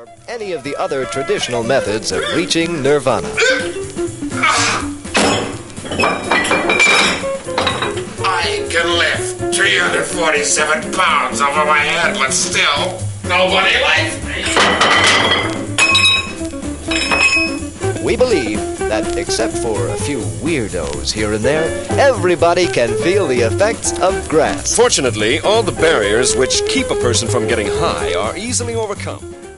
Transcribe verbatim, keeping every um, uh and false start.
or any of the other traditional methods of reaching nirvana. I can lift three hundred forty-seven pounds over my head, but still, nobody likes me. We believe that, except for a few weirdos here and there, everybody can feel the effects of grass. Fortunately, all the barriers which keep a person from getting high are easily overcome.